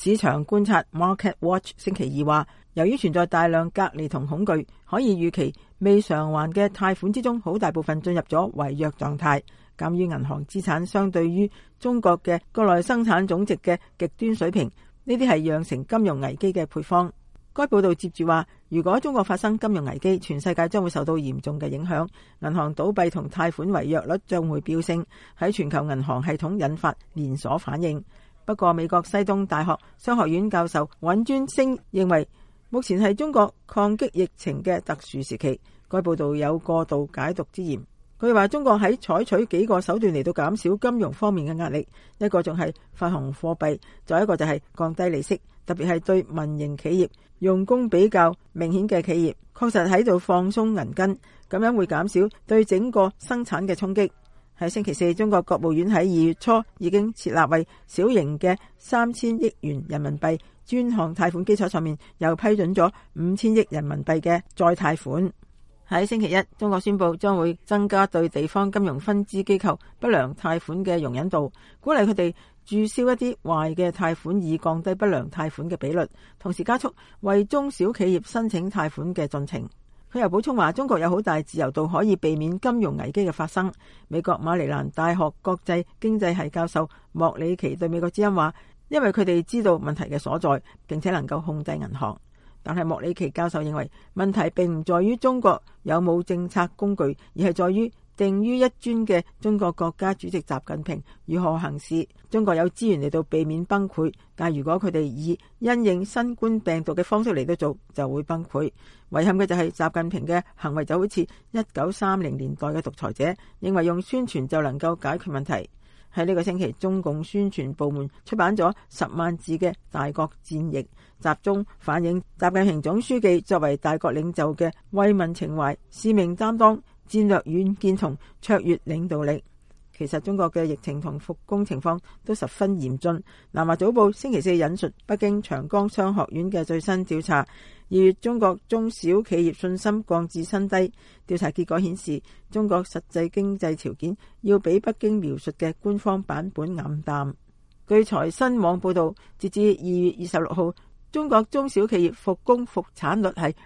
市場觀察 Market Watch 星期二話，由於存在大量隔離同恐懼，可以預期未償還嘅貸款之中，好大部分進入咗違約狀態。鑒於銀行資產相對於中國嘅國內生產總值嘅極端水平，呢啲係釀成金融危機嘅配方。該報道接住話，如果中國發生金融危機，全世界將會受到嚴重嘅影響，銀行倒閉同貸款違約率將會飆升，喺全球銀行系統引發連鎖反應。不過，美國西東大學商學院教授尹尊星認為，目前係中國抗擊疫情嘅特殊時期。該報道有過度解讀之嫌。佢話中國喺採取幾個手段嚟到減少金融方面嘅壓力，一個仲係發行貨幣，再一個就係降低利息，特別係對民營企業、用工比較明顯嘅企業，確實喺度放鬆銀根，咁樣會減少對整個生產嘅衝擊。喺星期四，中國國務院喺2月初已經設立為小型嘅3000億元人民幣專項貸款基礎上面，又批准咗5000億人民幣嘅再貸款。喺星期一，中國宣布將會增加對地方金融分支機構不良貸款嘅容忍度，鼓勵佢哋註銷一啲壞嘅貸款，以降低不良貸款嘅比率，同時加速為中小企業申請貸款嘅進程。佢又補充話，中國有好大自由度可以避免金融危機嘅發生。美國馬里蘭大學國際經濟系教授莫里奇對美國之音話，因為佢哋知道問題嘅所在，並且能夠控制銀行。但係莫里奇教授認為，問題並唔在於中國有冇政策工具，而係在於定於一尊嘅中國國家主席習近平如何行事。中國有資源嚟到避免崩潰，但如果佢哋以因應新冠病毒嘅方式嚟到做，就會崩潰。遺憾嘅就係習近平嘅行為就好似1930年代嘅獨裁者，認為用宣傳就能夠解決問題。喺呢個星期，中共宣傳部門出版咗10萬字嘅大國戰役，集中反映習近平總書記作為大國領袖嘅為民情懷、使命擔當、戰略遠見同卓越領導力。其實中國嘅疫情同復工情況都十分嚴峻。南華早報星期四引述北京長江商學院嘅最新調查，2月中國中小企業信心降至新低。調查結果顯示，中國實際經濟條件要比北京描述嘅官方版本黯淡。據財新網報道，截至2月26號，中國中小企業復工復產率係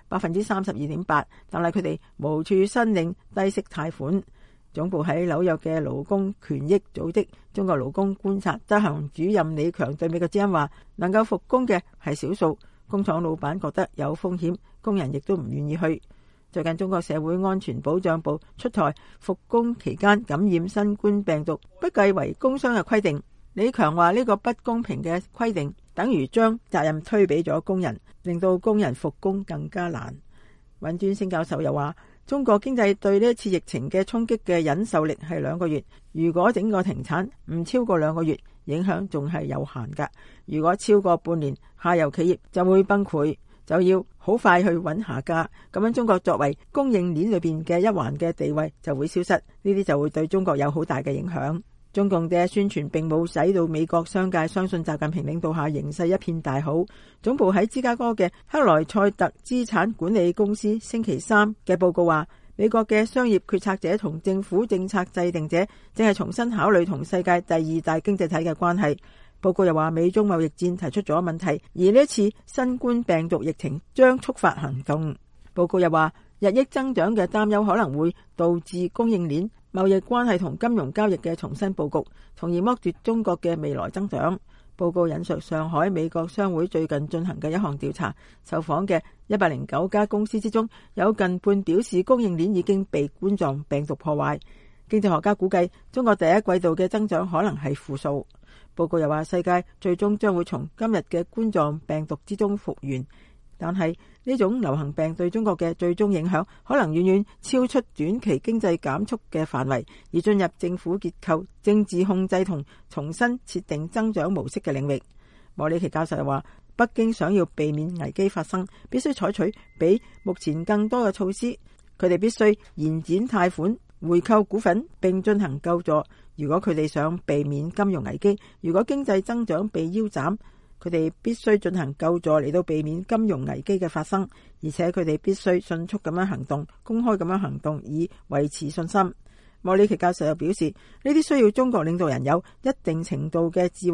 32.8%， 但係佢哋無處申領低息貸款。總部喺紐約嘅勞工權益組織中國勞工觀察執行主任李強對美國之音話，能夠復工嘅係少數，工廠老闆覺得有風險，工人亦都唔願意去。最近中國社會安全保障部出台復工期間感染新冠病毒不計為工傷嘅規定。李強話呢個不公平嘅規定等於將責任推俾咗工人，令到工人復工更加難。尹尊星教授又話，中國經濟對呢一次疫情嘅衝擊嘅忍受力係2個月，如果整個停產唔超過2個月，影響仲係有限㗎。如果超過半年，下游企業就會崩潰，就要好快去揾下家，咁樣中國作為供應鏈裏邊嘅一環嘅地位就會消失，呢啲就會對中國有好大嘅影響。中共嘅宣傳並冇使到美國商界相信習近平領導下形勢一片大好。總部喺芝加哥嘅克萊塞特資產管理公司星期三嘅報告話，美國嘅商業決策者同政府政策制定者正係重新考慮同世界第2大經濟體嘅關係。報告又話，美中貿易戰提出咗問題，而呢一次新冠病毒疫情將觸發行動。報告又話，日益增長嘅擔憂可能會導致供應鏈、貿易關係同金融交易嘅重新佈局，從而剝奪中國嘅未來增長。報告引述上海美國商會最近進行嘅一項調查，受訪嘅109家公司之中，有近半表示供應鏈已經被冠狀病毒破壞。經濟學家估計，中國第一季度嘅增長可能係負數。報告又話，世界最終將會從今日嘅冠狀病毒之中復原。但係呢種流行病對中國嘅最終影響可能遠遠超出短期經濟減速嘅範圍，而進入政府結構、政治控制同重新設定增長模式嘅領域。莫里奇教授話，北京想要避免危機發生，必須採取比目前更多嘅措施。佢哋必須延展貸款、回購股份並進行救助。如果佢哋想避免金融危機，如果經濟增長被腰斬，佢哋必須進行救助嚟到避免金融危機嘅發生，而且佢哋必須迅速咁樣行動，公開咁樣行動，以維持信心。莫里奇教授又表示，呢啲需要中國領導人有一定程度嘅智慧，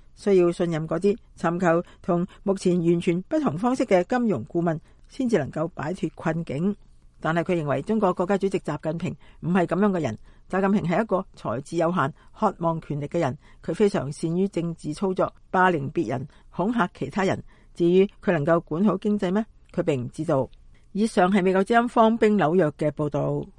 需要信任嗰啲尋求同目前完全不同方式嘅金融顧問，先至能夠擺脫困境。但係佢認為中國國家主席習近平唔係咁樣嘅人。習近平係一個才智有限、渴望權力嘅人，佢非常善於政治操作，霸凌別人，恐嚇其他人。至於佢能夠管好經濟咩？佢並唔知道。以上係美國之音方冰紐約嘅報道。